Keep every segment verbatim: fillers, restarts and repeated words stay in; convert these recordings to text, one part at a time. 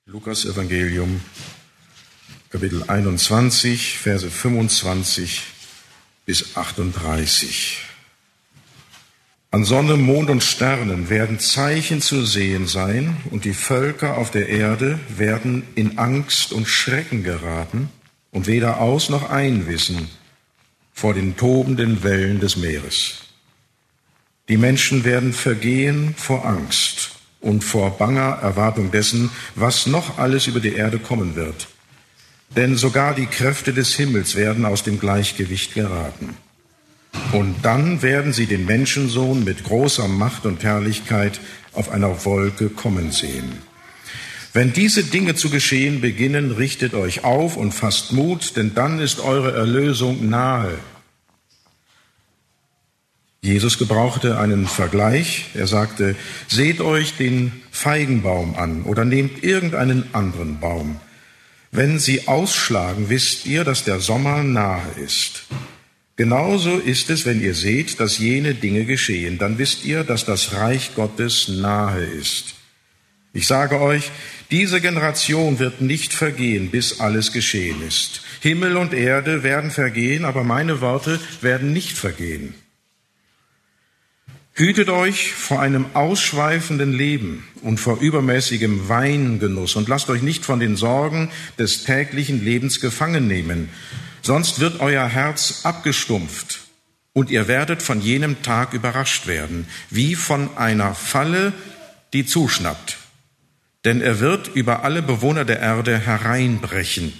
Lukas Evangelium, Kapitel einundzwanzig, Verse fünfundzwanzig bis achtunddreißig. An Sonne, Mond und Sternen werden Zeichen zu sehen sein, und die Völker auf der Erde werden in Angst und Schrecken geraten und weder aus noch ein wissen vor den tobenden Wellen des Meeres. Die Menschen werden vergehen vor Angst und vor banger Erwartung dessen, was noch alles über die Erde kommen wird. Denn sogar die Kräfte des Himmels werden aus dem Gleichgewicht geraten. Und dann werden sie den Menschensohn mit großer Macht und Herrlichkeit auf einer Wolke kommen sehen. Wenn diese Dinge zu geschehen beginnen, richtet euch auf und fasst Mut, denn dann ist eure Erlösung nahe. Jesus gebrauchte einen Vergleich. Er sagte, seht euch den Feigenbaum an oder nehmt irgendeinen anderen Baum. Wenn sie ausschlagen, wisst ihr, dass der Sommer nahe ist. Genauso ist es, wenn ihr seht, dass jene Dinge geschehen. Dann wisst ihr, dass das Reich Gottes nahe ist. Ich sage euch, diese Generation wird nicht vergehen, bis alles geschehen ist. Himmel und Erde werden vergehen, aber meine Worte werden nicht vergehen. Hütet euch vor einem ausschweifenden Leben und vor übermäßigem Weingenuss und lasst euch nicht von den Sorgen des täglichen Lebens gefangen nehmen. Sonst wird euer Herz abgestumpft und ihr werdet von jenem Tag überrascht werden, wie von einer Falle, die zuschnappt. Denn er wird über alle Bewohner der Erde hereinbrechen.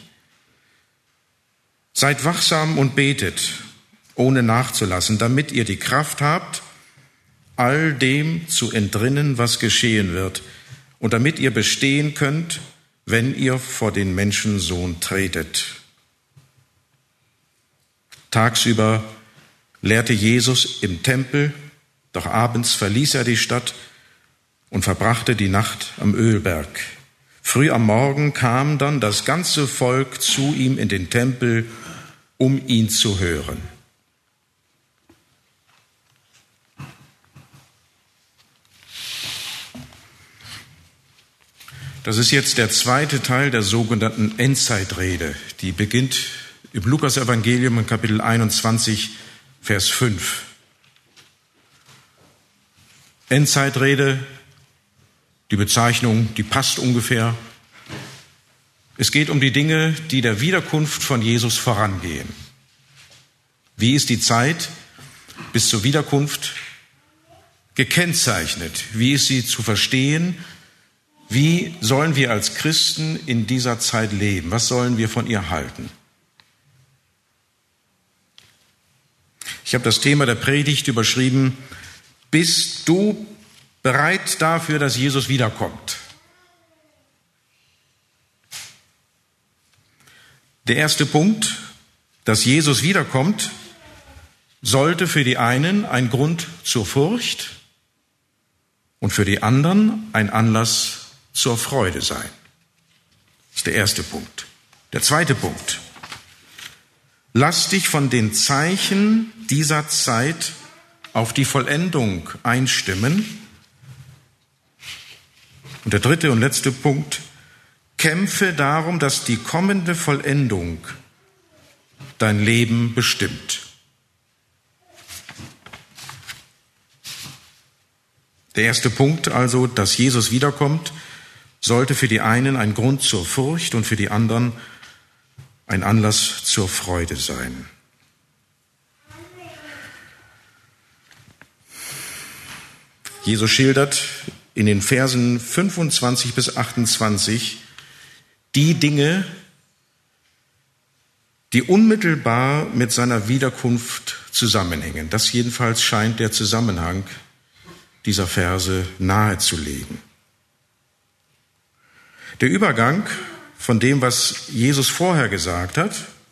Seid wachsam und betet, ohne nachzulassen, damit ihr die Kraft habt, all dem zu entrinnen, was geschehen wird, und damit ihr bestehen könnt, wenn ihr vor den Menschensohn tretet. Tagsüber lehrte Jesus im Tempel, doch abends verließ er die Stadt und verbrachte die Nacht am Ölberg. Früh am Morgen kam dann das ganze Volk zu ihm in den Tempel, um ihn zu hören. Das ist jetzt der zweite Teil der sogenannten Endzeitrede. Die beginnt im Lukas-Evangelium in Kapitel einundzwanzig, Vers fünf. Endzeitrede, die Bezeichnung, die passt ungefähr. Es geht um die Dinge, die der Wiederkunft von Jesus vorangehen. Wie ist die Zeit bis zur Wiederkunft gekennzeichnet? Wie ist sie zu verstehen? Wie sollen wir als Christen in dieser Zeit leben? Was sollen wir von ihr halten? Ich habe das Thema der Predigt überschrieben, bist du bereit dafür, dass Jesus wiederkommt? Der erste Punkt, dass Jesus wiederkommt, sollte für die einen ein Grund zur Furcht und für die anderen ein Anlass zur Freude sein. Das ist der erste Punkt. Der zweite Punkt. Lass dich von den Zeichen dieser Zeit auf die Vollendung einstimmen. Und der dritte und letzte Punkt. Kämpfe darum, dass die kommende Vollendung dein Leben bestimmt. Der erste Punkt also, dass Jesus wiederkommt, sollte für die einen ein Grund zur Furcht und für die anderen ein Anlass zur Freude sein. Jesus schildert in den Versen fünfundzwanzig bis achtundzwanzig die Dinge, die unmittelbar mit seiner Wiederkunft zusammenhängen. Das jedenfalls scheint der Zusammenhang dieser Verse nahezulegen. Der Übergang von dem, was Jesus vorher gesagt hat,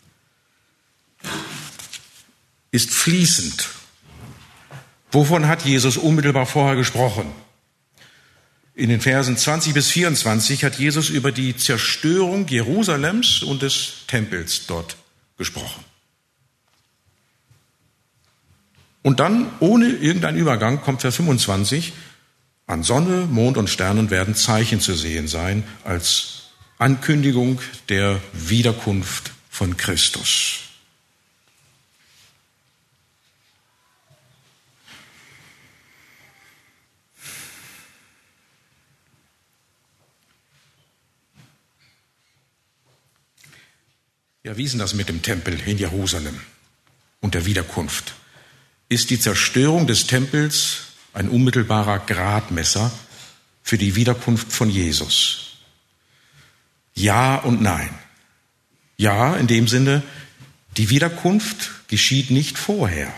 ist fließend. Wovon hat Jesus unmittelbar vorher gesprochen? In den Versen zwanzig bis vierundzwanzig hat Jesus über die Zerstörung Jerusalems und des Tempels dort gesprochen. Und dann, ohne irgendeinen Übergang, kommt Vers fünfundzwanzig, an Sonne, Mond und Sternen werden Zeichen zu sehen sein als Ankündigung der Wiederkunft von Christus. Ja, wie ist denn das mit dem Tempel in Jerusalem und der Wiederkunft? Ist die Zerstörung des Tempels ein unmittelbarer Gradmesser für die Wiederkunft von Jesus? Ja und nein. Ja, in dem Sinne, die Wiederkunft geschieht nicht vorher.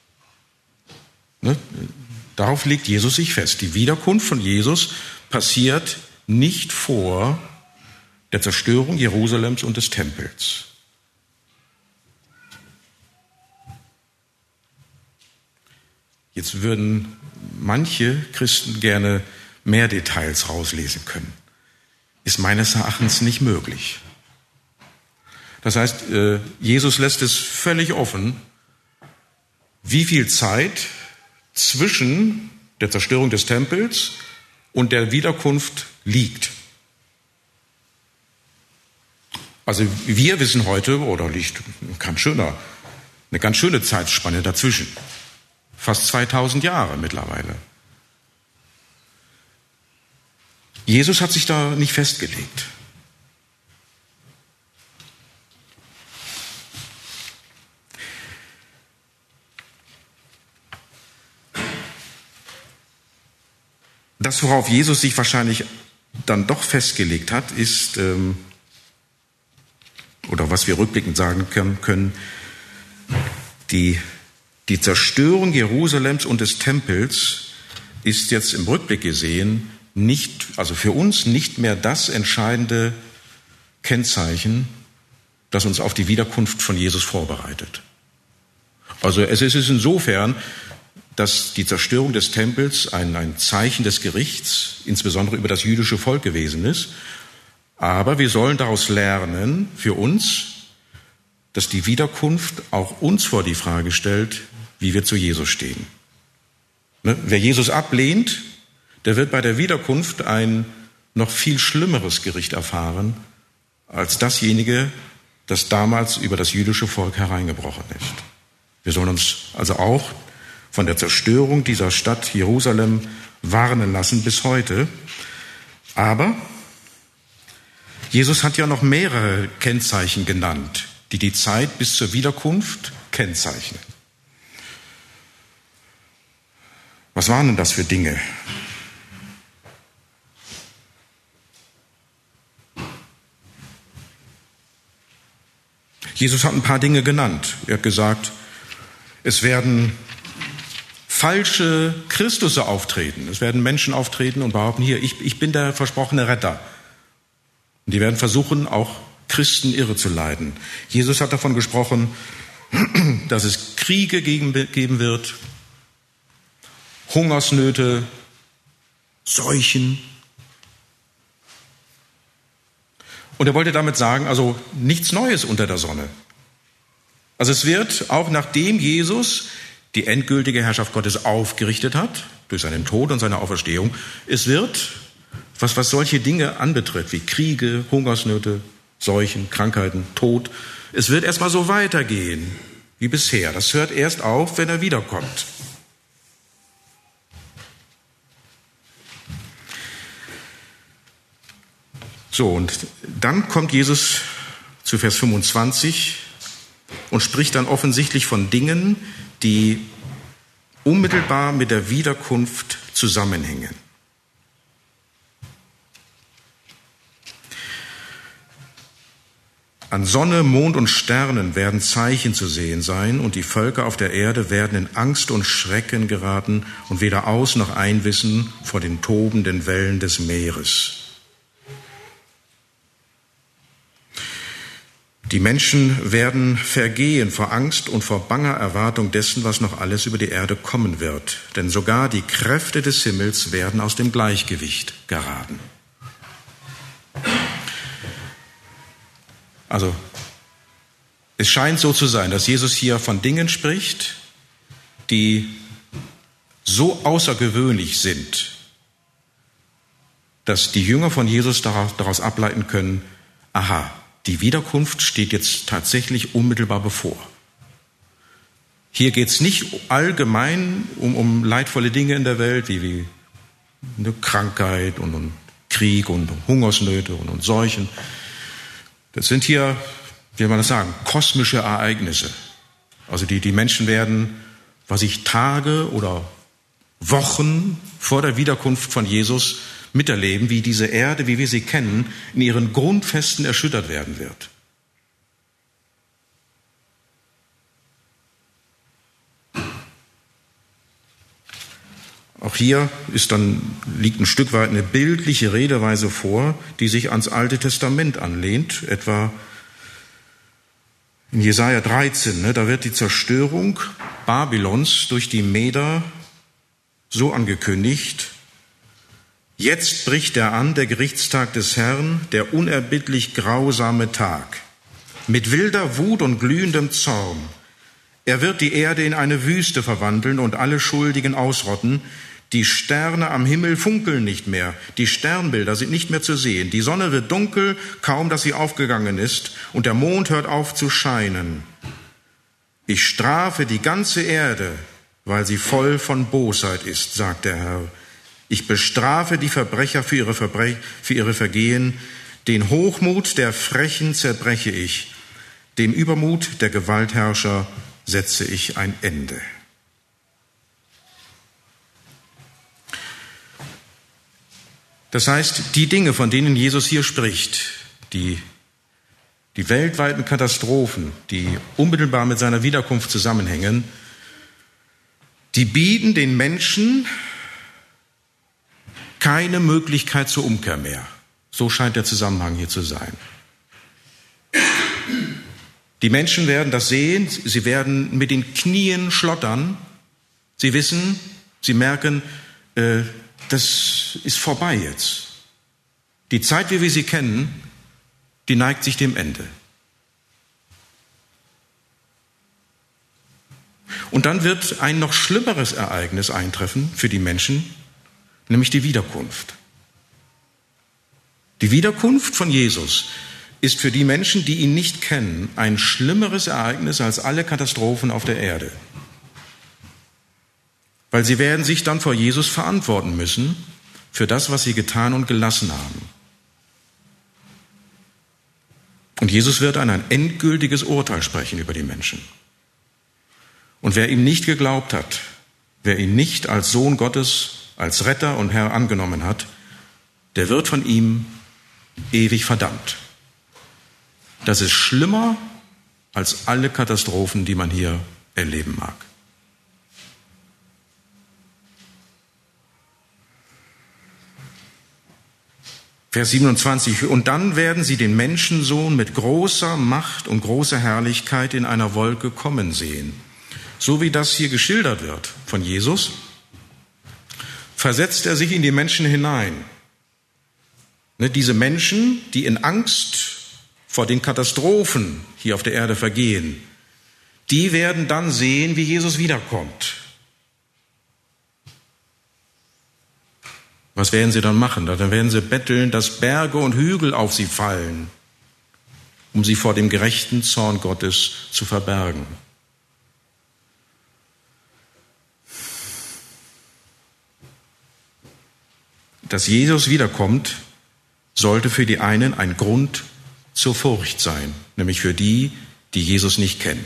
Ne? Darauf legt Jesus sich fest. Die Wiederkunft von Jesus passiert nicht vor der Zerstörung Jerusalems und des Tempels. Jetzt würden manche Christen gerne mehr Details rauslesen können. Ist meines Erachtens nicht möglich. Das heißt, Jesus lässt es völlig offen, wie viel Zeit zwischen der Zerstörung des Tempels und der Wiederkunft liegt. Also wir wissen heute, oder liegt ganz schöner, eine ganz schöne Zeitspanne dazwischen. Fast zweitausend Jahre mittlerweile. Jesus hat sich da nicht festgelegt. Das, worauf Jesus sich wahrscheinlich dann doch festgelegt hat, ist, ähm, oder was wir rückblickend sagen können, die Die Zerstörung Jerusalems und des Tempels ist jetzt im Rückblick gesehen nicht, also für uns nicht mehr das entscheidende Kennzeichen, das uns auf die Wiederkunft von Jesus vorbereitet. Also es ist insofern, dass die Zerstörung des Tempels ein, ein Zeichen des Gerichts, insbesondere über das jüdische Volk gewesen ist. Aber wir sollen daraus lernen, für uns, dass die Wiederkunft auch uns vor die Frage stellt, wie wir zu Jesus stehen. Ne? Wer Jesus ablehnt, der wird bei der Wiederkunft ein noch viel schlimmeres Gericht erfahren, als dasjenige, das damals über das jüdische Volk hereingebrochen ist. Wir sollen uns also auch von der Zerstörung dieser Stadt Jerusalem warnen lassen bis heute. Aber Jesus hat ja noch mehrere Kennzeichen genannt, die die Zeit bis zur Wiederkunft kennzeichnen. Was waren denn das für Dinge? Jesus hat ein paar Dinge genannt. Er hat gesagt, es werden falsche Christusse auftreten. Es werden Menschen auftreten und behaupten, hier, ich, ich bin der versprochene Retter. Und die werden versuchen, auch Christen irre zu leiten. Jesus hat davon gesprochen, dass es Kriege geben wird, Hungersnöte, Seuchen. Und er wollte damit sagen, also nichts Neues unter der Sonne. Also es wird, auch nachdem Jesus die endgültige Herrschaft Gottes aufgerichtet hat, durch seinen Tod und seine Auferstehung, es wird, was, was solche Dinge anbetrifft, wie Kriege, Hungersnöte, Seuchen, Krankheiten, Tod, es wird erstmal so weitergehen wie bisher. Das hört erst auf, wenn er wiederkommt. So, und dann kommt Jesus zu Vers fünfundzwanzig und spricht dann offensichtlich von Dingen, die unmittelbar mit der Wiederkunft zusammenhängen. An Sonne, Mond und Sternen werden Zeichen zu sehen sein, und die Völker auf der Erde werden in Angst und Schrecken geraten und weder aus noch ein wissen vor den tobenden Wellen des Meeres. Die Menschen werden vergehen vor Angst und vor banger Erwartung dessen, was noch alles über die Erde kommen wird. Denn sogar die Kräfte des Himmels werden aus dem Gleichgewicht geraten. Also, es scheint so zu sein, dass Jesus hier von Dingen spricht, die so außergewöhnlich sind, dass die Jünger von Jesus daraus ableiten können, aha, die Wiederkunft steht jetzt tatsächlich unmittelbar bevor. Hier geht es nicht allgemein um, um leidvolle Dinge in der Welt, wie, wie eine Krankheit und, und Krieg und Hungersnöte und, und Seuchen. Das sind hier, wie soll man das sagen, kosmische Ereignisse. Also die, die Menschen werden, was ich Tage oder Wochen vor der Wiederkunft von Jesus miterleben, wie diese Erde, wie wir sie kennen, in ihren Grundfesten erschüttert werden wird. Auch hier ist dann, liegt ein Stück weit eine bildliche Redeweise vor, die sich ans Alte Testament anlehnt, etwa in Jesaja dreizehn, ne, da wird die Zerstörung Babylons durch die Meder so angekündigt: Jetzt bricht er an, der Gerichtstag des Herrn, der unerbittlich grausame Tag, mit wilder Wut und glühendem Zorn. Er wird die Erde in eine Wüste verwandeln und alle Schuldigen ausrotten. Die Sterne am Himmel funkeln nicht mehr, die Sternbilder sind nicht mehr zu sehen. Die Sonne wird dunkel, kaum dass sie aufgegangen ist, und der Mond hört auf zu scheinen. Ich strafe die ganze Erde, weil sie voll von Bosheit ist, sagt der Herr. Ich bestrafe die Verbrecher für ihre, Verbrech- für ihre Vergehen. Den Hochmut der Frechen zerbreche ich. Dem Übermut der Gewaltherrscher setze ich ein Ende. Das heißt, die Dinge, von denen Jesus hier spricht, die, die weltweiten Katastrophen, die unmittelbar mit seiner Wiederkunft zusammenhängen, die bieten den Menschen keine Möglichkeit zur Umkehr mehr. So scheint der Zusammenhang hier zu sein. Die Menschen werden das sehen, sie werden mit den Knien schlottern, sie wissen, sie merken, äh, das ist vorbei jetzt. Die Zeit, wie wir sie kennen, die neigt sich dem Ende. Und dann wird ein noch schlimmeres Ereignis eintreffen für die Menschen, nämlich die Wiederkunft. Die Wiederkunft von Jesus ist für die Menschen, die ihn nicht kennen, ein schlimmeres Ereignis als alle Katastrophen auf der Erde. Weil sie werden sich dann vor Jesus verantworten müssen für das, was sie getan und gelassen haben. Und Jesus wird ein endgültiges Urteil sprechen über die Menschen. Und wer ihm nicht geglaubt hat, wer ihn nicht als Sohn Gottes, als Retter und Herr angenommen hat, der wird von ihm ewig verdammt. Das ist schlimmer als alle Katastrophen, die man hier erleben mag. Vers siebenundzwanzig. Und dann werden sie den Menschensohn mit großer Macht und großer Herrlichkeit in einer Wolke kommen sehen. So wie das hier geschildert wird von Jesus, versetzt er sich in die Menschen hinein. Ne, diese Menschen, die in Angst vor den Katastrophen hier auf der Erde vergehen, die werden dann sehen, wie Jesus wiederkommt. Was werden sie dann machen? Dann werden sie betteln, dass Berge und Hügel auf sie fallen, um sie vor dem gerechten Zorn Gottes zu verbergen. Dass Jesus wiederkommt, sollte für die einen ein Grund zur Furcht sein, nämlich für die, die Jesus nicht kennen.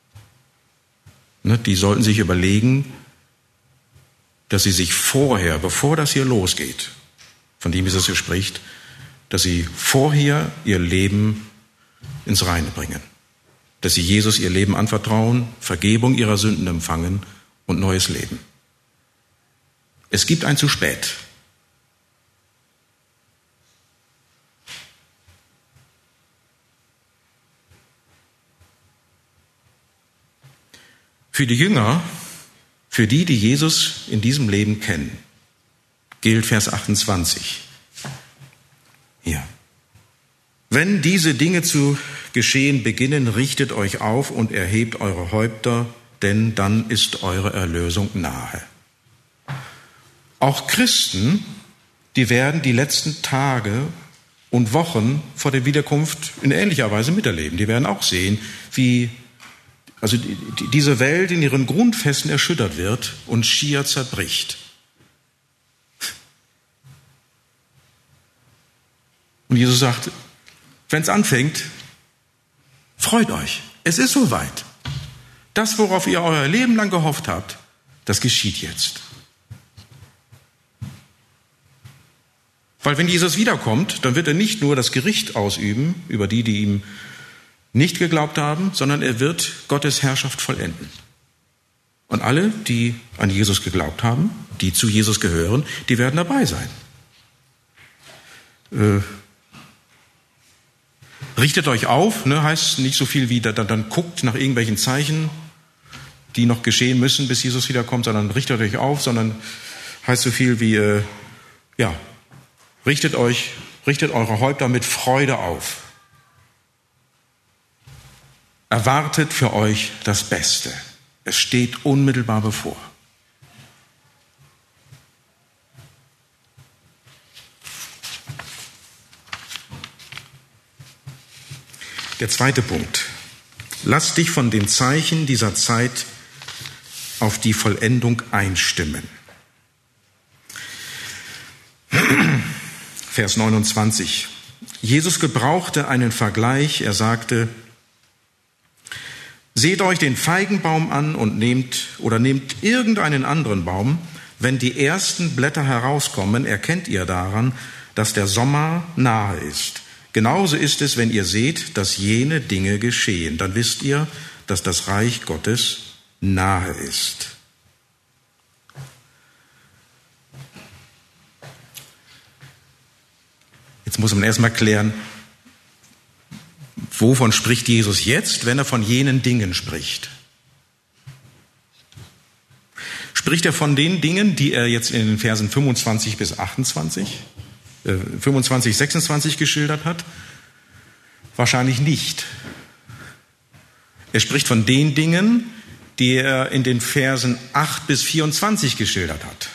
Die sollten sich überlegen, dass sie sich vorher, bevor das hier losgeht, von dem Jesus hier spricht, dass sie vorher ihr Leben ins Reine bringen. Dass sie Jesus ihr Leben anvertrauen, Vergebung ihrer Sünden empfangen und neues Leben. Es gibt ein zu spät. Für die Jünger, für die, die Jesus in diesem Leben kennen, gilt Vers achtundzwanzig. Hier. Wenn diese Dinge zu geschehen beginnen, richtet euch auf und erhebt eure Häupter, denn dann ist eure Erlösung nahe. Auch Christen, die werden die letzten Tage und Wochen vor der Wiederkunft in ähnlicher Weise miterleben. Die werden auch sehen, wie also die, die, diese Welt in ihren Grundfesten erschüttert wird und schier zerbricht. Und Jesus sagt, wenn es anfängt, freut euch. Es ist soweit. Das, worauf ihr euer Leben lang gehofft habt, das geschieht jetzt. Weil wenn Jesus wiederkommt, dann wird er nicht nur das Gericht ausüben über die, die ihm nicht geglaubt haben, sondern er wird Gottes Herrschaft vollenden. Und alle, die an Jesus geglaubt haben, die zu Jesus gehören, die werden dabei sein. Äh, richtet euch auf, ne, heißt nicht so viel wie, dann, dann guckt nach irgendwelchen Zeichen, die noch geschehen müssen, bis Jesus wiederkommt, sondern richtet euch auf, sondern heißt so viel wie, äh, ja, richtet euch, richtet eure Häupter mit Freude auf. Erwartet für euch das Beste. Es steht unmittelbar bevor. Der zweite Punkt. Lass dich von den Zeichen dieser Zeit auf die Vollendung einstimmen. Vers neunundzwanzig. Jesus gebrauchte einen Vergleich. Er sagte, seht euch den Feigenbaum an und nehmt oder nehmt irgendeinen anderen Baum. Wenn die ersten Blätter herauskommen, erkennt ihr daran, dass der Sommer nahe ist. Genauso ist es, wenn ihr seht, dass jene Dinge geschehen. Dann wisst ihr, dass das Reich Gottes nahe ist. Jetzt muss man erstmal klären, wovon spricht Jesus jetzt, wenn er von jenen Dingen spricht? Spricht er von den Dingen, die er jetzt in den Versen fünfundzwanzig bis achtundzwanzig, äh, fünfundzwanzig, sechsundzwanzig geschildert hat? Wahrscheinlich nicht. Er spricht von den Dingen, die er in den Versen acht bis vierundzwanzig geschildert hat.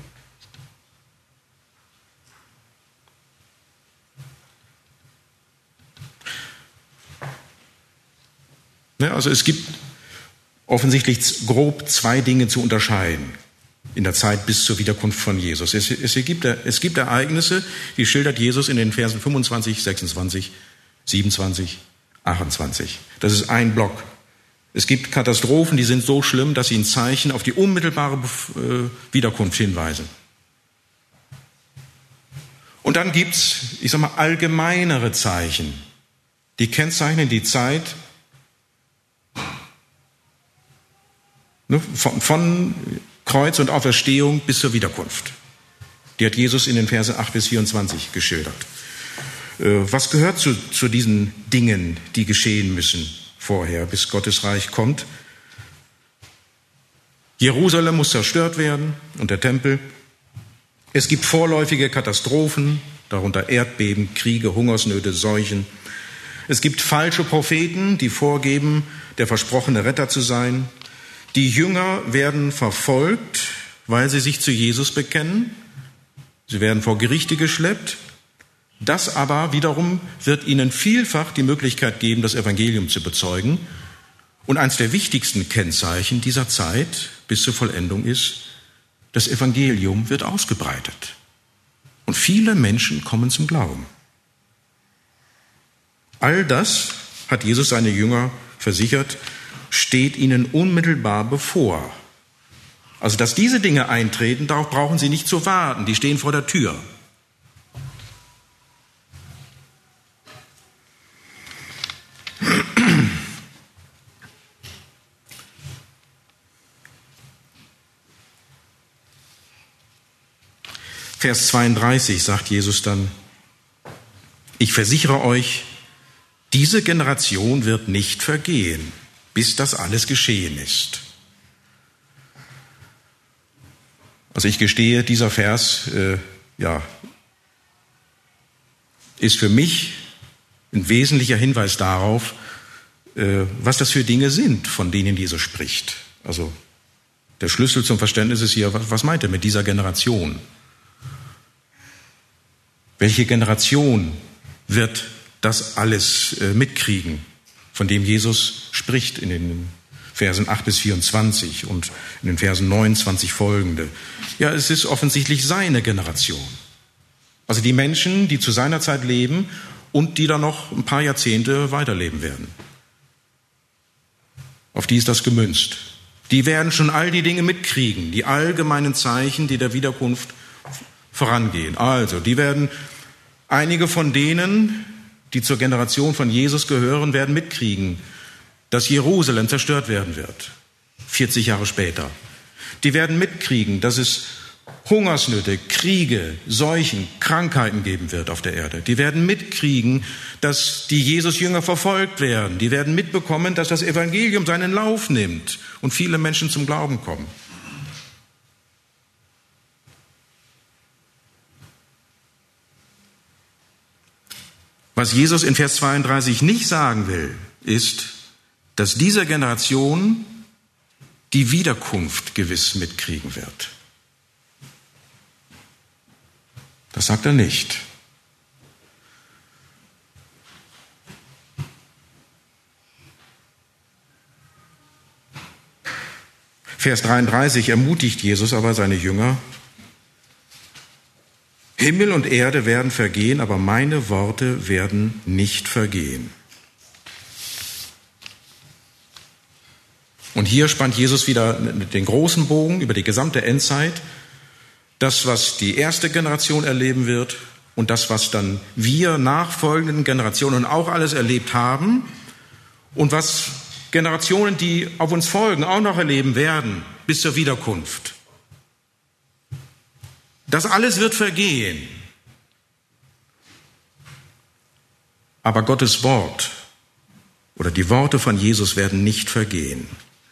Also es gibt offensichtlich grob zwei Dinge zu unterscheiden in der Zeit bis zur Wiederkunft von Jesus. Es, es, gibt, es gibt Ereignisse, die schildert Jesus in den Versen fünfundzwanzig, sechsundzwanzig, siebenundzwanzig, achtundzwanzig. Das ist ein Block. Es gibt Katastrophen, die sind so schlimm, dass sie ein Zeichen auf die unmittelbare Wiederkunft hinweisen. Und dann gibt es, ich sag mal, allgemeinere Zeichen, die kennzeichnen die Zeit Von, von Kreuz und Auferstehung bis zur Wiederkunft. Die hat Jesus in den Versen acht bis vierundzwanzig geschildert. Was gehört zu, zu diesen Dingen, die geschehen müssen vorher, bis Gottes Reich kommt? Jerusalem muss zerstört werden und der Tempel. Es gibt vorläufige Katastrophen, darunter Erdbeben, Kriege, Hungersnöte, Seuchen. Es gibt falsche Propheten, die vorgeben, der versprochene Retter zu sein. Die Jünger werden verfolgt, weil sie sich zu Jesus bekennen. Sie werden vor Gerichte geschleppt. Das aber wiederum wird ihnen vielfach die Möglichkeit geben, das Evangelium zu bezeugen. Und eines der wichtigsten Kennzeichen dieser Zeit bis zur Vollendung ist, das Evangelium wird ausgebreitet. Und viele Menschen kommen zum Glauben. All das hat Jesus seine Jünger versichert, steht ihnen unmittelbar bevor. Also, dass diese Dinge eintreten, darauf brauchen sie nicht zu warten, die stehen vor der Tür. Vers zweiunddreißig sagt Jesus dann, ich versichere euch, diese Generation wird nicht vergehen, bis das alles geschehen ist. Also ich gestehe, dieser Vers äh, ja, ist für mich ein wesentlicher Hinweis darauf, äh, was das für Dinge sind, von denen Jesus spricht. Also der Schlüssel zum Verständnis ist hier, was, was meint er mit dieser Generation? Welche Generation wird das alles äh, mitkriegen, von dem Jesus spricht in den Versen acht bis vierundzwanzig und in den Versen neunundzwanzig folgende? Ja, es ist offensichtlich seine Generation. Also die Menschen, die zu seiner Zeit leben und die dann noch ein paar Jahrzehnte weiterleben werden. Auf die ist das gemünzt. Die werden schon all die Dinge mitkriegen, die allgemeinen Zeichen, die der Wiederkunft vorangehen. Also, die werden, einige von denen, die zur Generation von Jesus gehören, werden mitkriegen, dass Jerusalem zerstört werden wird, vierzig Jahre später. Die werden mitkriegen, dass es Hungersnöte, Kriege, Seuchen, Krankheiten geben wird auf der Erde. Die werden mitkriegen, dass die Jesus-Jünger verfolgt werden. Die werden mitbekommen, dass das Evangelium seinen Lauf nimmt und viele Menschen zum Glauben kommen. Was Jesus in Vers zweiunddreißig nicht sagen will, ist, dass diese Generation die Wiederkunft gewiss mitkriegen wird. Das sagt er nicht. Vers dreiunddreißig ermutigt Jesus aber seine Jünger: Himmel und Erde werden vergehen, aber meine Worte werden nicht vergehen. Und hier spannt Jesus wieder den großen Bogen über die gesamte Endzeit. Das, was die erste Generation erleben wird und das, was dann wir nachfolgenden Generationen auch alles erlebt haben und was Generationen, die auf uns folgen, auch noch erleben werden bis zur Wiederkunft. Das alles wird vergehen. Aber Gottes Wort oder die Worte von Jesus werden nicht vergehen.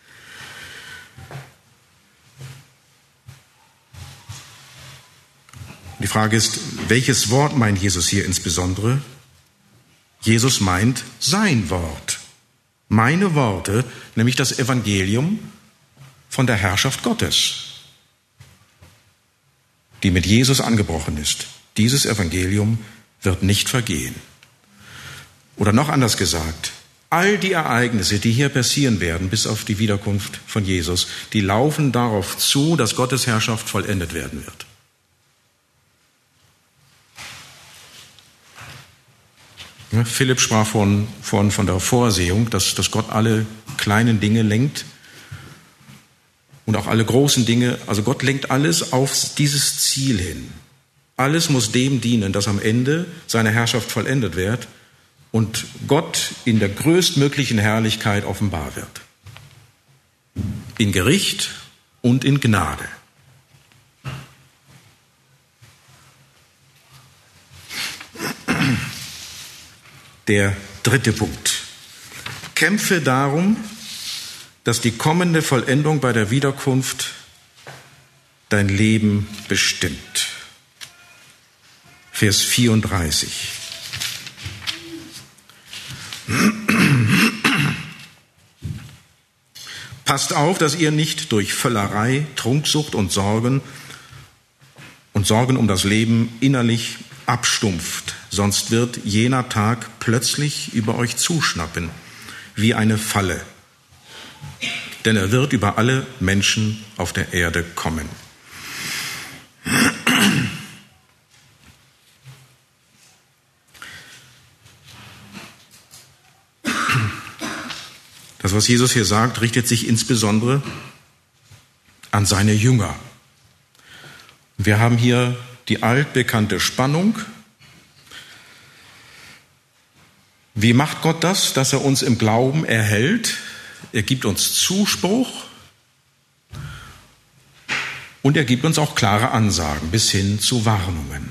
Die Frage ist, welches Wort meint Jesus hier insbesondere? Jesus meint sein Wort. Meine Worte, nämlich das Evangelium von der Herrschaft Gottes, die mit Jesus angebrochen ist. Dieses Evangelium wird nicht vergehen. Oder noch anders gesagt, all die Ereignisse, die hier passieren werden, bis auf die Wiederkunft von Jesus, die laufen darauf zu, dass Gottes Herrschaft vollendet werden wird. Ja, Philipp sprach von, von, von der Vorsehung, dass, dass Gott alle kleinen Dinge lenkt und auch alle großen Dinge. Also Gott lenkt alles auf dieses Ziel hin. Alles muss dem dienen, dass am Ende seine Herrschaft vollendet wird und Gott in der größtmöglichen Herrlichkeit offenbar wird. In Gericht und in Gnade. Der dritte Punkt. Kämpfe darum, dass die kommende Vollendung bei der Wiederkunft dein Leben bestimmt. Vers vierunddreißig. Passt auf, dass ihr nicht durch Völlerei, Trunksucht und Sorgen und Sorgen um das Leben innerlich abstumpft, sonst wird jener Tag plötzlich über euch zuschnappen, wie eine Falle. Denn er wird über alle Menschen auf der Erde kommen. Das, was Jesus hier sagt, richtet sich insbesondere an seine Jünger. Wir haben hier die altbekannte Spannung. Wie macht Gott das, dass er uns im Glauben erhält? Er gibt uns Zuspruch und er gibt uns auch klare Ansagen bis hin zu Warnungen.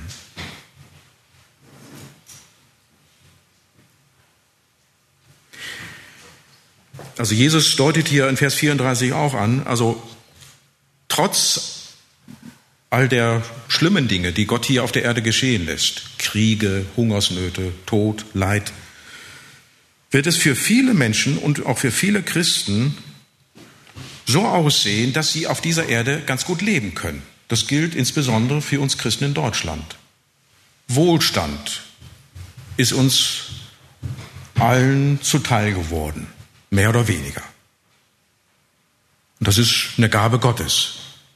Also Jesus deutet hier in Vers vierunddreißig auch an, also trotz all der schlimmen Dinge, die Gott hier auf der Erde geschehen lässt, Kriege, Hungersnöte, Tod, Leid, wird es für viele Menschen und auch für viele Christen so aussehen, dass sie auf dieser Erde ganz gut leben können. Das gilt insbesondere für uns Christen in Deutschland. Wohlstand ist uns allen zuteil geworden, mehr oder weniger. Und das ist eine Gabe Gottes.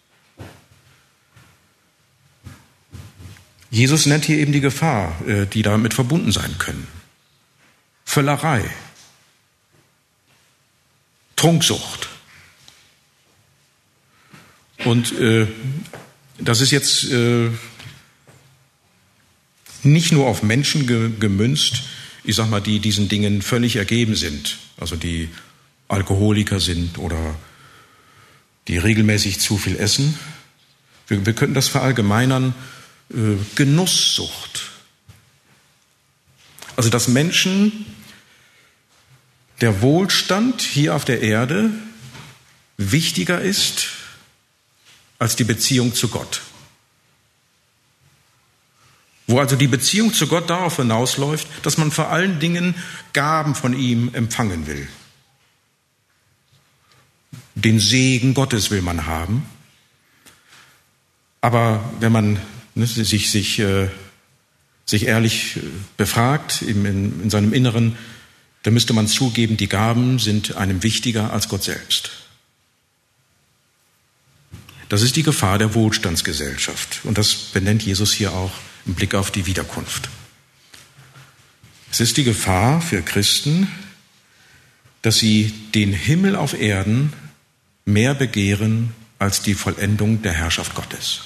Jesus nennt hier eben die Gefahr, die damit verbunden sein können. Völlerei, Trunksucht. Und äh, das ist jetzt äh, nicht nur auf Menschen ge- gemünzt, ich sag mal, die diesen Dingen völlig ergeben sind, also die Alkoholiker sind oder die regelmäßig zu viel essen. Wir, wir könnten das verallgemeinern, äh, Genusssucht. Also dass Menschen, der Wohlstand hier auf der Erde wichtiger ist als die Beziehung zu Gott. Wo also die Beziehung zu Gott darauf hinausläuft, dass man vor allen Dingen Gaben von ihm empfangen will. Den Segen Gottes will man haben. Aber wenn man ne, sich, sich, äh, sich ehrlich befragt in, in, in seinem Inneren, dann müsste man zugeben, die Gaben sind einem wichtiger als Gott selbst. Das ist die Gefahr der Wohlstandsgesellschaft. Und das benennt Jesus hier auch im Blick auf die Wiederkunft. Es ist die Gefahr für Christen, dass sie den Himmel auf Erden mehr begehren als die Vollendung der Herrschaft Gottes.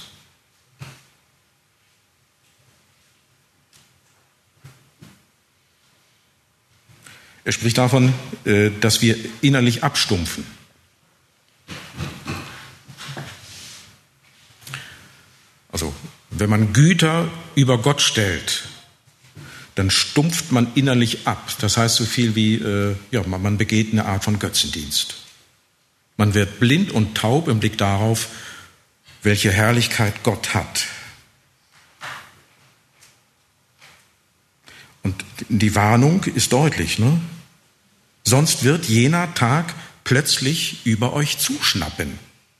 Er spricht davon, dass wir innerlich abstumpfen. Also, wenn man Güter über Gott stellt, dann stumpft man innerlich ab. Das heißt so viel wie, äh, ja, man begeht eine Art von Götzendienst. Man wird blind und taub im Blick darauf, welche Herrlichkeit Gott hat. Und die Warnung ist deutlich, ne? Sonst wird jener Tag plötzlich über euch zuschnappen.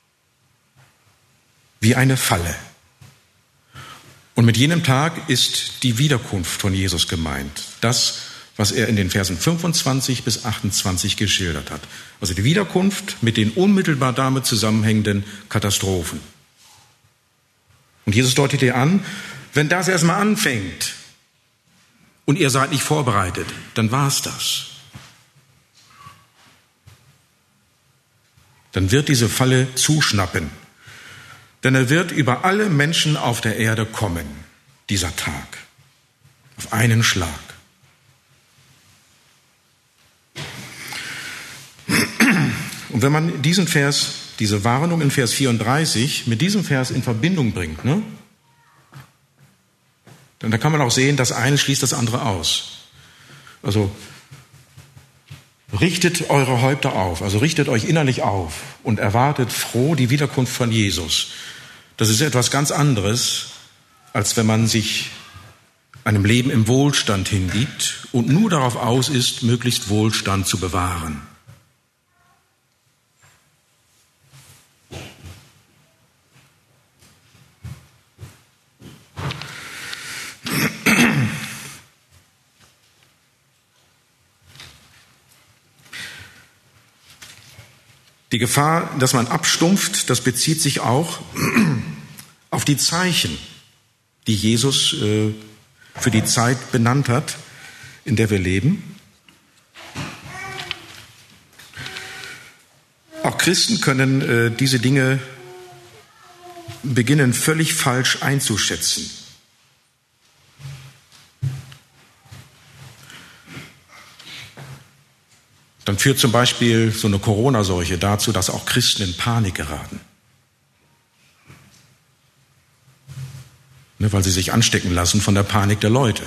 Wie eine Falle. Und mit jenem Tag ist die Wiederkunft von Jesus gemeint. Das, was er in den Versen fünfundzwanzig bis achtundzwanzig geschildert hat. Also die Wiederkunft mit den unmittelbar damit zusammenhängenden Katastrophen. Und Jesus deutet ihr an, wenn das erstmal anfängt und ihr seid nicht vorbereitet, dann war es das. Dann wird diese Falle zuschnappen. Denn er wird über alle Menschen auf der Erde kommen, dieser Tag, auf einen Schlag. Und wenn man diesen Vers, diese Warnung in Vers vierunddreißig mit diesem Vers in Verbindung bringt, ne, dann da kann man auch sehen, das eine schließt das andere aus. Also richtet eure Häupter auf, also richtet euch innerlich auf und erwartet froh die Wiederkunft von Jesus. Das ist etwas ganz anderes, als wenn man sich einem Leben im Wohlstand hingibt und nur darauf aus ist, möglichst Wohlstand zu bewahren. Die Gefahr, dass man abstumpft, das bezieht sich auch auf die Zeichen, die Jesus äh, für die Zeit benannt hat, in der wir leben. Auch Christen können äh, diese Dinge beginnen, völlig falsch einzuschätzen. Dann führt zum Beispiel so eine Corona-Seuche dazu, dass auch Christen in Panik geraten. Ne, weil sie sich anstecken lassen von der Panik der Leute.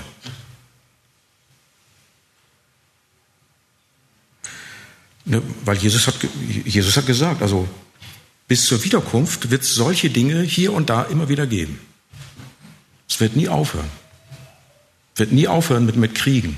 Ne, weil Jesus hat, Jesus hat gesagt, also bis zur Wiederkunft wird es solche Dinge hier und da immer wieder geben. Es wird nie aufhören. Es wird nie aufhören mit, mit Kriegen.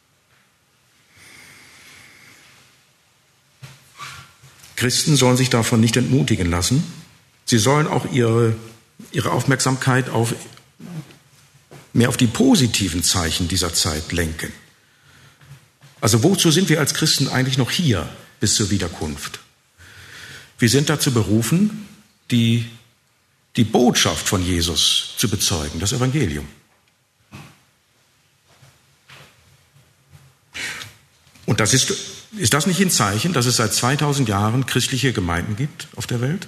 Christen sollen sich davon nicht entmutigen lassen. Sie sollen auch ihre, ihre Aufmerksamkeit auf mehr auf die positiven Zeichen dieser Zeit lenken. Also wozu sind wir als Christen eigentlich noch hier bis zur Wiederkunft? Wir sind dazu berufen, die, die Botschaft von Jesus zu bezeugen, das Evangelium. Und das ist, ist das nicht ein Zeichen, dass es seit zweitausend Jahren christliche Gemeinden gibt auf der Welt?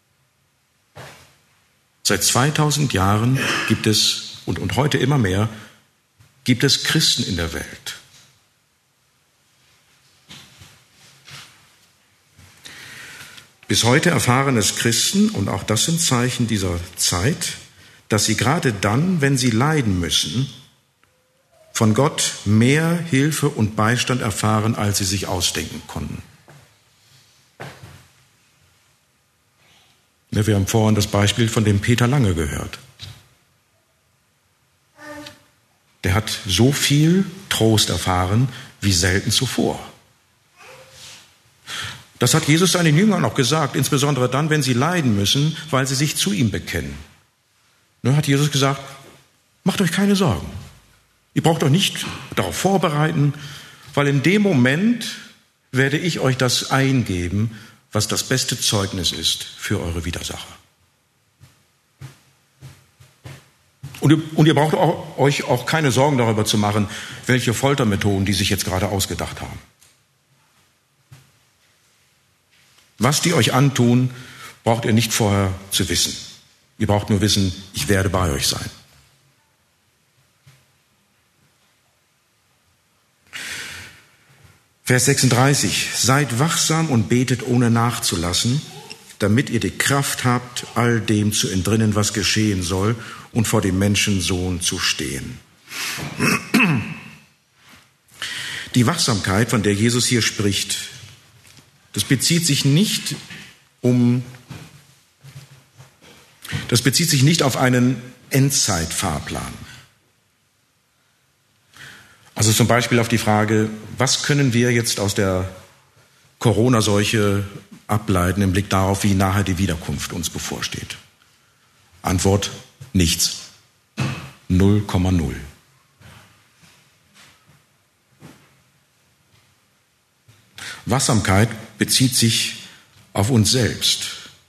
Seit zweitausend Jahren gibt es, und, und heute immer mehr, gibt es Christen in der Welt. Bis heute erfahren es Christen, und auch das sind Zeichen dieser Zeit, dass sie gerade dann, wenn sie leiden müssen, von Gott mehr Hilfe und Beistand erfahren, als sie sich ausdenken konnten. Wir haben vorhin das Beispiel von dem Peter Lange gehört. Der hat so viel Trost erfahren wie selten zuvor. Das hat Jesus seinen Jüngern auch gesagt, insbesondere dann, wenn sie leiden müssen, weil sie sich zu ihm bekennen. Nun hat Jesus gesagt, macht euch keine Sorgen. Ihr braucht euch nicht darauf vorbereiten, weil in dem Moment werde ich euch das eingeben, was das beste Zeugnis ist für eure Widersacher. Und ihr, und ihr braucht auch, euch auch keine Sorgen darüber zu machen, welche Foltermethoden die sich jetzt gerade ausgedacht haben. Was die euch antun, braucht ihr nicht vorher zu wissen. Ihr braucht nur wissen, ich werde bei euch sein. Vers sechsunddreißig. Seid wachsam und betet ohne nachzulassen, damit ihr die Kraft habt, all dem zu entrinnen, was geschehen soll, und vor dem Menschensohn zu stehen. Die Wachsamkeit, von der Jesus hier spricht, das bezieht sich nicht um, das bezieht sich nicht auf einen Endzeitfahrplan. Also zum Beispiel auf die Frage, was können wir jetzt aus der Corona-Seuche ableiten im Blick darauf, wie nahe die Wiederkunft uns bevorsteht? Antwort, nichts. null Komma null. Wachsamkeit bezieht sich auf uns selbst.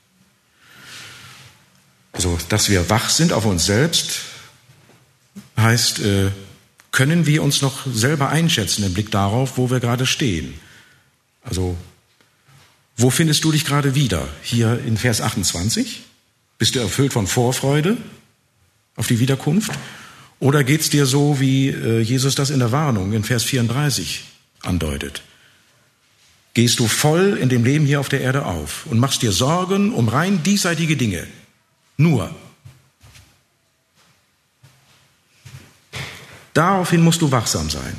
Also, dass wir wach sind auf uns selbst, heißt, äh, können wir uns noch selber einschätzen im Blick darauf, wo wir gerade stehen. Also, wo findest du dich gerade wieder? Hier in Vers achtundzwanzig? Bist du erfüllt von Vorfreude auf die Wiederkunft? Oder geht's dir so, wie äh, Jesus das in der Warnung in Vers vierunddreißig andeutet? Gehst du voll in dem Leben hier auf der Erde auf und machst dir Sorgen um rein diesseitige Dinge. Nur. Daraufhin musst du wachsam sein.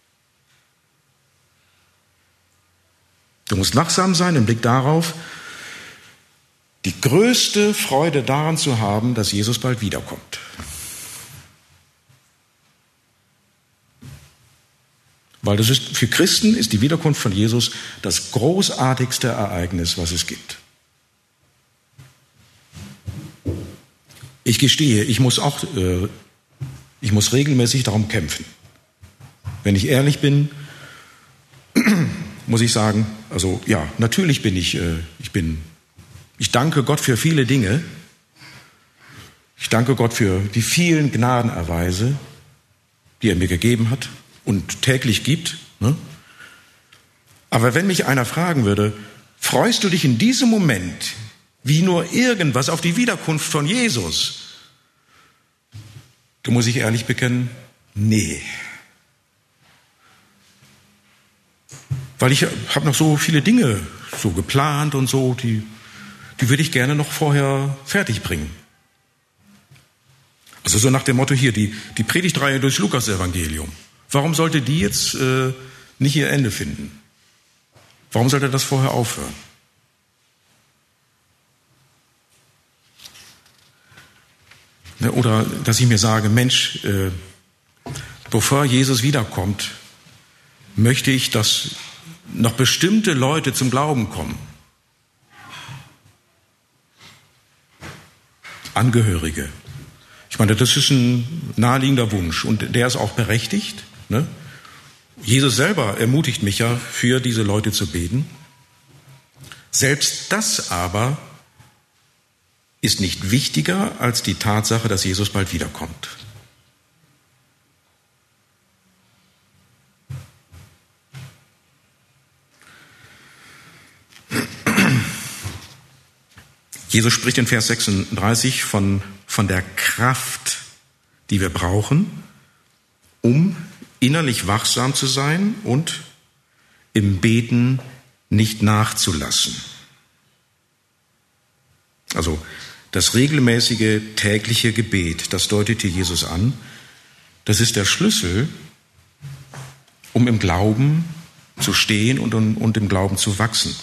Du musst wachsam sein im Blick darauf, die größte Freude daran zu haben, dass Jesus bald wiederkommt. Weil das ist, für Christen ist die Wiederkunft von Jesus das großartigste Ereignis, was es gibt. Ich gestehe, ich muss auch, äh, ich muss regelmäßig darum kämpfen. Wenn ich ehrlich bin, muss ich sagen, also ja, natürlich bin ich, äh, ich bin, ich danke Gott für viele Dinge. Ich danke Gott für die vielen Gnadenerweise, die er mir gegeben hat und täglich gibt. Ne? Aber wenn mich einer fragen würde, freust du dich in diesem Moment wie nur irgendwas auf die Wiederkunft von Jesus? Da muss ich ehrlich bekennen, nee. Weil ich habe noch so viele Dinge so geplant und so, die, die würde ich gerne noch vorher fertig bringen. Also so nach dem Motto hier, die, die Predigtreihe durchs Lukas-Evangelium. Warum sollte die jetzt äh, nicht ihr Ende finden? Warum sollte das vorher aufhören? Oder dass ich mir sage, Mensch, äh, bevor Jesus wiederkommt, möchte ich, dass noch bestimmte Leute zum Glauben kommen. Angehörige. Ich meine, das ist ein naheliegender Wunsch und der ist auch berechtigt. Ne? Jesus selber ermutigt mich ja, für diese Leute zu beten. Selbst das aber ist nicht wichtiger als die Tatsache, dass Jesus bald wiederkommt. Jesus spricht in Vers sechsunddreißig von, von der Kraft, die wir brauchen, um innerlich wachsam zu sein und im Beten nicht nachzulassen. Also das regelmäßige tägliche Gebet, das deutet hier Jesus an, das ist der Schlüssel, um im Glauben zu stehen und, und im Glauben zu wachsen.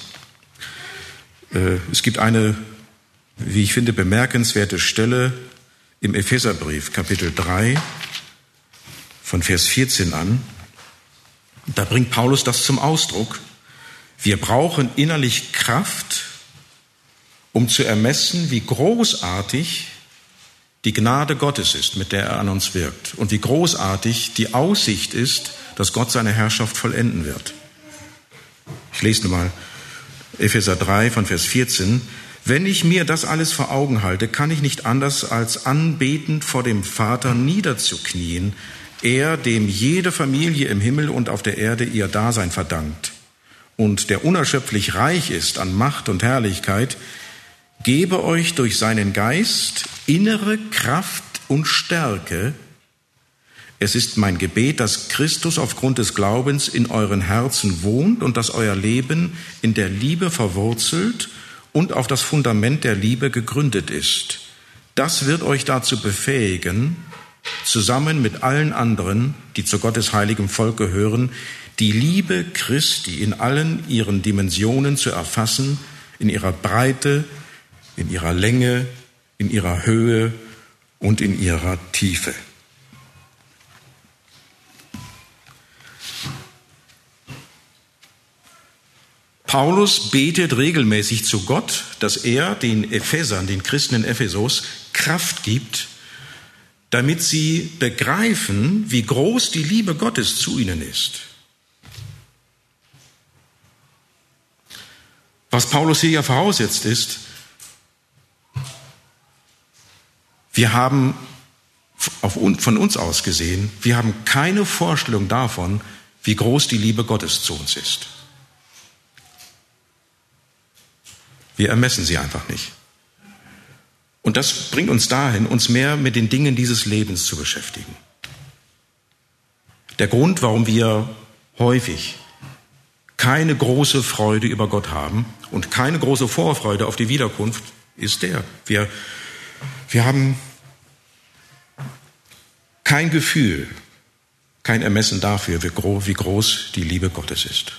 Es gibt eine, wie ich finde, bemerkenswerte Stelle im Epheserbrief, Kapitel drei, von Vers vierzehn an. Da bringt Paulus das zum Ausdruck. Wir brauchen innerlich Kraft, um zu ermessen, wie großartig die Gnade Gottes ist, mit der er an uns wirkt, und wie großartig die Aussicht ist, dass Gott seine Herrschaft vollenden wird. Ich lese nochmal Epheser drei von Vers vierzehn. Wenn ich mir das alles vor Augen halte, kann ich nicht anders als anbetend vor dem Vater niederzuknien, er, dem jede Familie im Himmel und auf der Erde ihr Dasein verdankt und der unerschöpflich reich ist an Macht und Herrlichkeit, gebe euch durch seinen Geist innere Kraft und Stärke. Es ist mein Gebet, dass Christus aufgrund des Glaubens in euren Herzen wohnt und dass euer Leben in der Liebe verwurzelt und auf das Fundament der Liebe gegründet ist. Das wird euch dazu befähigen, zusammen mit allen anderen, die zu Gottes heiligem Volk gehören, die Liebe Christi in allen ihren Dimensionen zu erfassen, in ihrer Breite, in ihrer Länge, in ihrer Höhe und in ihrer Tiefe. Paulus betet regelmäßig zu Gott, dass er den Ephesern, den Christen in Ephesus, Kraft gibt, damit sie begreifen, wie groß die Liebe Gottes zu ihnen ist. Was Paulus hier ja voraussetzt ist, wir haben von uns aus gesehen, wir haben keine Vorstellung davon, wie groß die Liebe Gottes zu uns ist. Wir ermessen sie einfach nicht. Und das bringt uns dahin, uns mehr mit den Dingen dieses Lebens zu beschäftigen. Der Grund, warum wir häufig keine große Freude über Gott haben und keine große Vorfreude auf die Wiederkunft, ist der. Wir, wir haben kein Gefühl, kein Ermessen dafür, wie groß, wie groß die Liebe Gottes ist.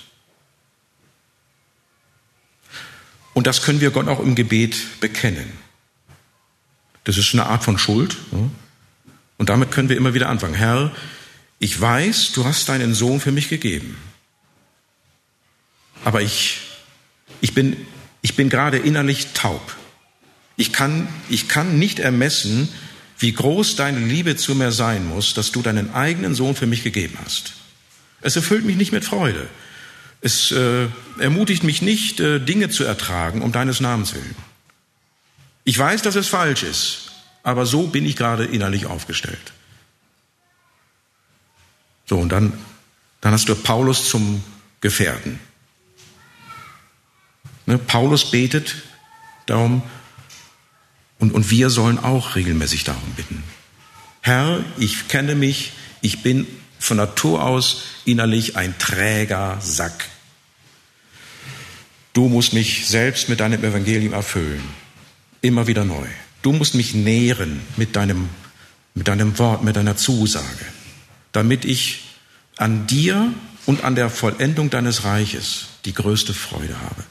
Und das können wir Gott auch im Gebet bekennen. Das ist eine Art von Schuld. Und damit können wir immer wieder anfangen. Herr, ich weiß, du hast deinen Sohn für mich gegeben. Aber ich, ich bin, ich bin gerade innerlich taub. Ich kann, ich kann nicht ermessen, wie groß deine Liebe zu mir sein muss, dass du deinen eigenen Sohn für mich gegeben hast. Es erfüllt mich nicht mit Freude. Es äh, ermutigt mich nicht, äh, Dinge zu ertragen, um deines Namens willen. Ich weiß, dass es falsch ist, aber so bin ich gerade innerlich aufgestellt. So, und dann, dann hast du Paulus zum Gefährten. Ne, Paulus betet darum, und, und wir sollen auch regelmäßig darum bitten. Herr, ich kenne mich, ich bin von Natur aus innerlich ein träger Sack. Du musst mich selbst mit deinem Evangelium erfüllen. Immer wieder neu. Du musst mich nähren mit deinem, mit deinem Wort, mit deiner Zusage, damit ich an dir und an der Vollendung deines Reiches die größte Freude habe.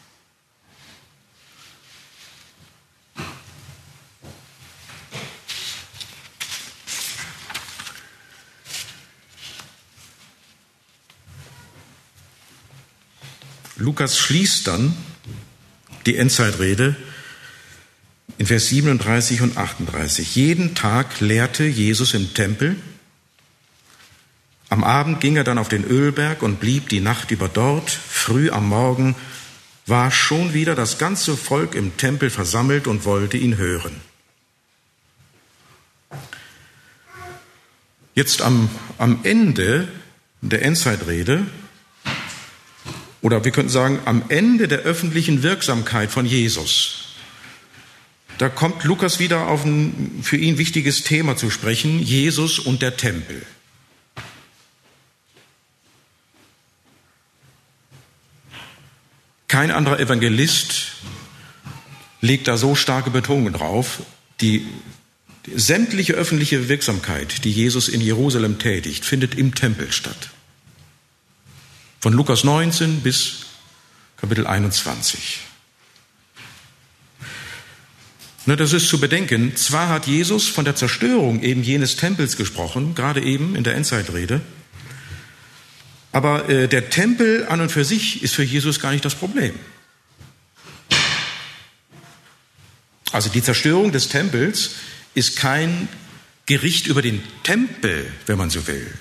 Lukas schließt dann die Endzeitrede in Vers siebenunddreißig und achtunddreißig. Jeden Tag lehrte Jesus im Tempel. Am Abend ging er dann auf den Ölberg und blieb die Nacht über dort. Früh am Morgen war schon wieder das ganze Volk im Tempel versammelt und wollte ihn hören. Jetzt am, am Ende der Endzeitrede, oder wir könnten sagen, am Ende der öffentlichen Wirksamkeit von Jesus, da kommt Lukas wieder auf ein für ihn wichtiges Thema zu sprechen, Jesus und der Tempel. Kein anderer Evangelist legt da so starke Betonung drauf. Die, die sämtliche öffentliche Wirksamkeit, die Jesus in Jerusalem tätigt, findet im Tempel statt. Von Lukas neunzehn bis Kapitel einundzwanzig. Ne, das ist zu bedenken, zwar hat Jesus von der Zerstörung eben jenes Tempels gesprochen, gerade eben in der Endzeitrede, aber äh, der Tempel an und für sich ist für Jesus gar nicht das Problem. Also die Zerstörung des Tempels ist kein Gericht über den Tempel, wenn man so will.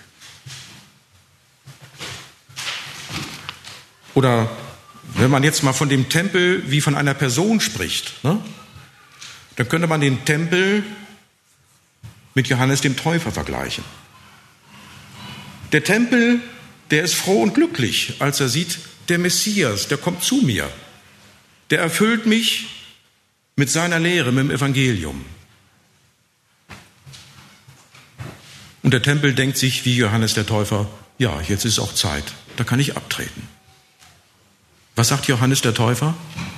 Oder wenn man jetzt mal von dem Tempel wie von einer Person spricht, ne, dann könnte man den Tempel mit Johannes dem Täufer vergleichen. Der Tempel, der ist froh und glücklich, als er sieht, der Messias, der kommt zu mir. Der erfüllt mich mit seiner Lehre, mit dem Evangelium. Und der Tempel denkt sich, wie Johannes der Täufer, ja, jetzt ist auch Zeit, da kann ich abtreten. Was sagt Johannes der Täufer?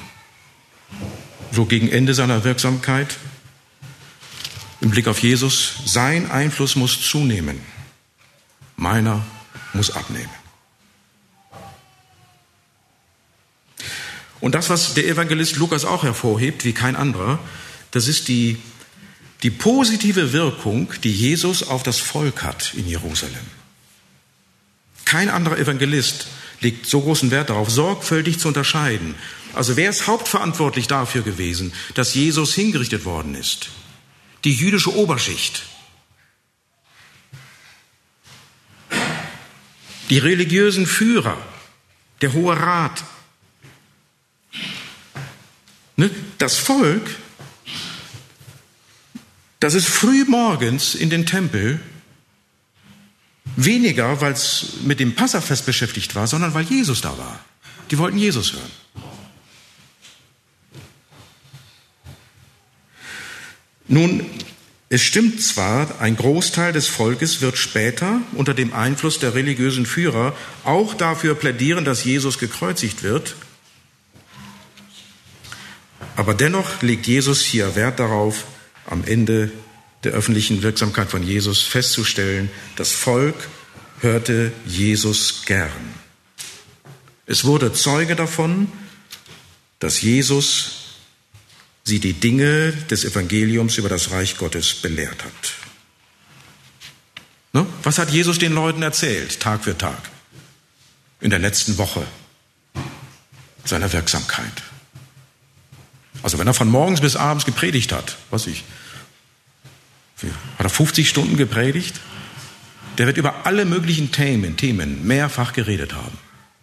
So gegen Ende seiner Wirksamkeit, im Blick auf Jesus, sein Einfluss muss zunehmen, meiner muss abnehmen. Und das, was der Evangelist Lukas auch hervorhebt, wie kein anderer, das ist die, die positive Wirkung, die Jesus auf das Volk hat in Jerusalem. Kein anderer Evangelist legt so großen Wert darauf, sorgfältig zu unterscheiden. Also wer ist hauptverantwortlich dafür gewesen, dass Jesus hingerichtet worden ist? Die jüdische Oberschicht. Die religiösen Führer, der Hohe Rat. Das Volk, das ist früh morgens in den Tempel, weniger, weil es mit dem Passafest beschäftigt war, sondern weil Jesus da war. Die wollten Jesus hören. Nun, es stimmt zwar, ein Großteil des Volkes wird später unter dem Einfluss der religiösen Führer auch dafür plädieren, dass Jesus gekreuzigt wird. Aber dennoch legt Jesus hier Wert darauf, am Ende der öffentlichen Wirksamkeit von Jesus festzustellen, das Volk hörte Jesus gern. Es wurde Zeuge davon, dass Jesus sie die Dinge des Evangeliums über das Reich Gottes belehrt hat. Ne? Was hat Jesus den Leuten erzählt, Tag für Tag, in der letzten Woche seiner Wirksamkeit? Also wenn er von morgens bis abends gepredigt hat, was ich, hat er fünfzig Stunden gepredigt, der wird über alle möglichen Themen, Themen mehrfach geredet haben.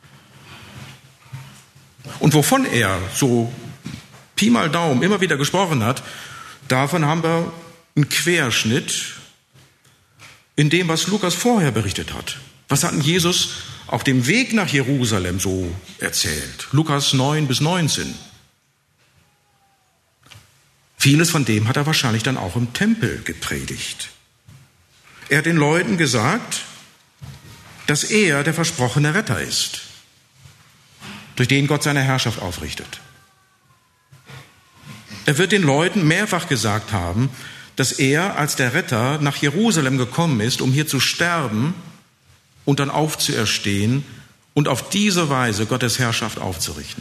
Und wovon er so Pi mal Daumen immer wieder gesprochen hat, davon haben wir einen Querschnitt in dem, was Lukas vorher berichtet hat. Was hat denn Jesus auf dem Weg nach Jerusalem so erzählt? Lukas neun bis neunzehn. Vieles von dem hat er wahrscheinlich dann auch im Tempel gepredigt. Er hat den Leuten gesagt, dass er der versprochene Retter ist, durch den Gott seine Herrschaft aufrichtet. Er wird den Leuten mehrfach gesagt haben, dass er als der Retter nach Jerusalem gekommen ist, um hier zu sterben und dann aufzuerstehen und auf diese Weise Gottes Herrschaft aufzurichten.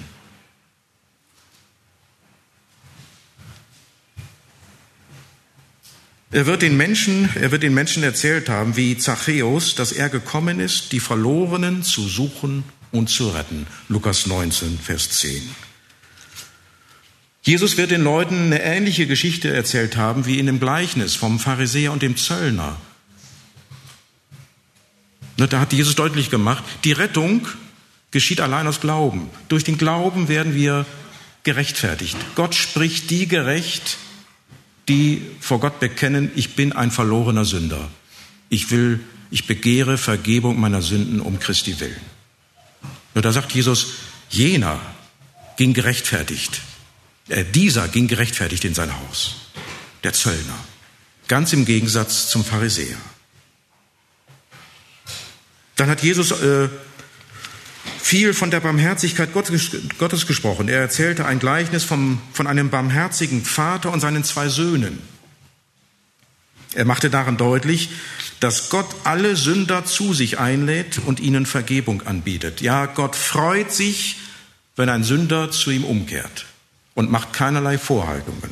Er wird den Menschen, er wird den Menschen erzählt haben, wie Zachäus, dass er gekommen ist, die Verlorenen zu suchen und zu retten. Lukas neunzehn, Vers zehn. Jesus wird den Leuten eine ähnliche Geschichte erzählt haben wie in dem Gleichnis vom Pharisäer und dem Zöllner. Da hat Jesus deutlich gemacht, die Rettung geschieht allein aus Glauben. Durch den Glauben werden wir gerechtfertigt. Gott spricht die gerecht, die vor Gott bekennen, ich bin ein verlorener Sünder. Ich will, ich begehre Vergebung meiner Sünden um Christi willen. Nur da sagt Jesus, jener ging gerechtfertigt. Äh, dieser ging gerechtfertigt in sein Haus. Der Zöllner. Ganz im Gegensatz zum Pharisäer. Dann hat Jesus äh, viel von der Barmherzigkeit Gottes, Gottes gesprochen. Er erzählte ein Gleichnis vom, von einem barmherzigen Vater und seinen zwei Söhnen. Er machte darin deutlich, dass Gott alle Sünder zu sich einlädt und ihnen Vergebung anbietet. Ja, Gott freut sich, wenn ein Sünder zu ihm umkehrt und macht keinerlei Vorhaltungen.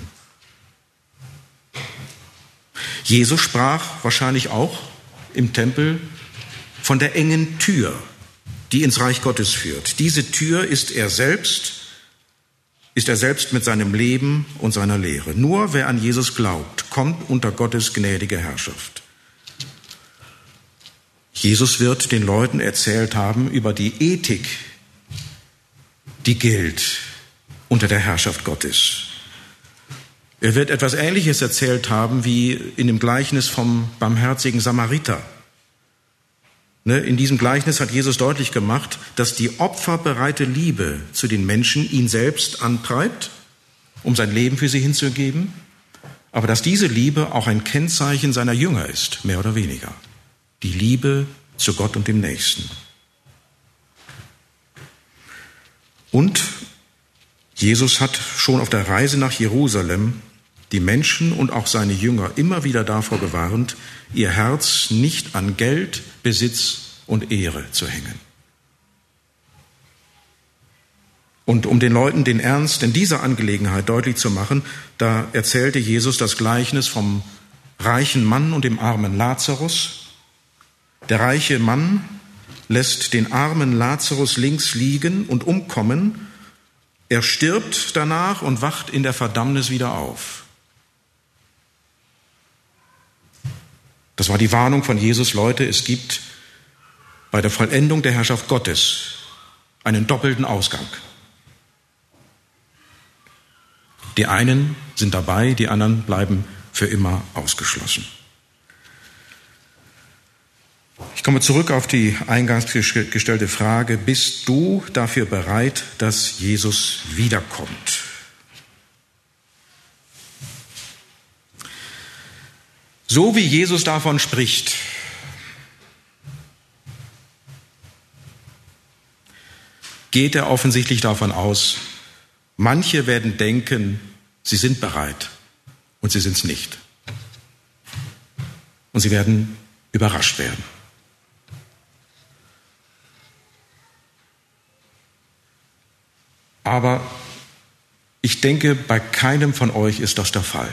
Jesus sprach wahrscheinlich auch im Tempel von der engen Tür, die ins Reich Gottes führt. Diese Tür ist er selbst, ist er selbst mit seinem Leben und seiner Lehre. Nur wer an Jesus glaubt, kommt unter Gottes gnädige Herrschaft. Jesus wird den Leuten erzählt haben über die Ethik, die gilt unter der Herrschaft Gottes. Er wird etwas Ähnliches erzählt haben wie in dem Gleichnis vom barmherzigen Samariter. In diesem Gleichnis hat Jesus deutlich gemacht, dass die opferbereite Liebe zu den Menschen ihn selbst antreibt, um sein Leben für sie hinzugeben, aber dass diese Liebe auch ein Kennzeichen seiner Jünger ist, mehr oder weniger. Die Liebe zu Gott und dem Nächsten. Und Jesus hat schon auf der Reise nach Jerusalem die Menschen und auch seine Jünger immer wieder davor gewarnt, ihr Herz nicht an Geld, Besitz und Ehre zu hängen. Und um den Leuten den Ernst in dieser Angelegenheit deutlich zu machen, da erzählte Jesus das Gleichnis vom reichen Mann und dem armen Lazarus. Der reiche Mann lässt den armen Lazarus links liegen und umkommen. Er stirbt danach und wacht in der Verdammnis wieder auf. Das war die Warnung von Jesus, Leute, es gibt bei der Vollendung der Herrschaft Gottes einen doppelten Ausgang. Die einen sind dabei, die anderen bleiben für immer ausgeschlossen. Ich komme zurück auf die eingangs gestellte Frage, bist du dafür bereit, dass Jesus wiederkommt? So wie Jesus davon spricht, geht er offensichtlich davon aus, manche werden denken, sie sind bereit und sie sind es nicht. Und sie werden überrascht werden. Aber ich denke, bei keinem von euch ist das der Fall.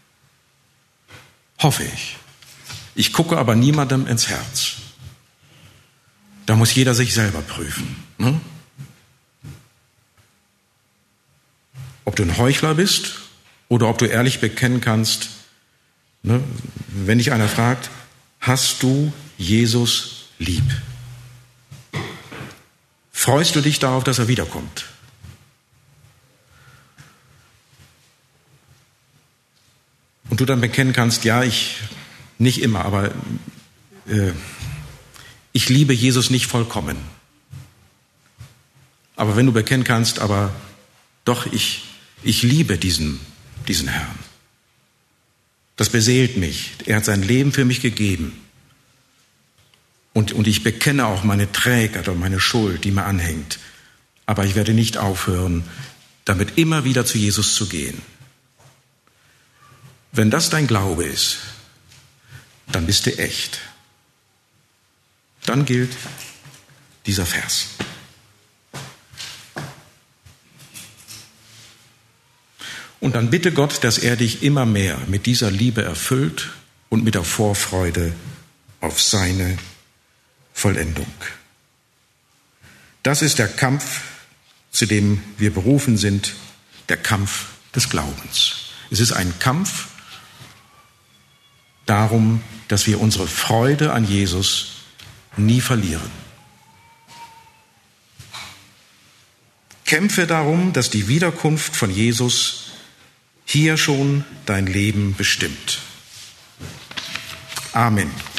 Hoffe ich. Ich gucke aber niemandem ins Herz. Da muss jeder sich selber prüfen. Ne? Ob du ein Heuchler bist oder ob du ehrlich bekennen kannst, ne? Wenn dich einer fragt, hast du Jesus lieb? Freust du dich darauf, dass er wiederkommt? Und du dann bekennen kannst, ja, ich, nicht immer, aber äh, ich liebe Jesus nicht vollkommen. Aber wenn du bekennen kannst, aber doch, ich, ich liebe diesen, diesen Herrn. Das beseelt mich. Er hat sein Leben für mich gegeben. Und, und ich bekenne auch meine Trägheit und meine Schuld, die mir anhängt. Aber ich werde nicht aufhören, damit immer wieder zu Jesus zu gehen. Wenn das dein Glaube ist, dann bist du echt. Dann gilt dieser Vers. Und dann bitte Gott, dass er dich immer mehr mit dieser Liebe erfüllt und mit der Vorfreude auf seine Vollendung. Das ist der Kampf, zu dem wir berufen sind, der Kampf des Glaubens. Es ist ein Kampf darum, dass wir unsere Freude an Jesus nie verlieren. Kämpfe darum, dass die Wiederkunft von Jesus hier schon dein Leben bestimmt. Amen.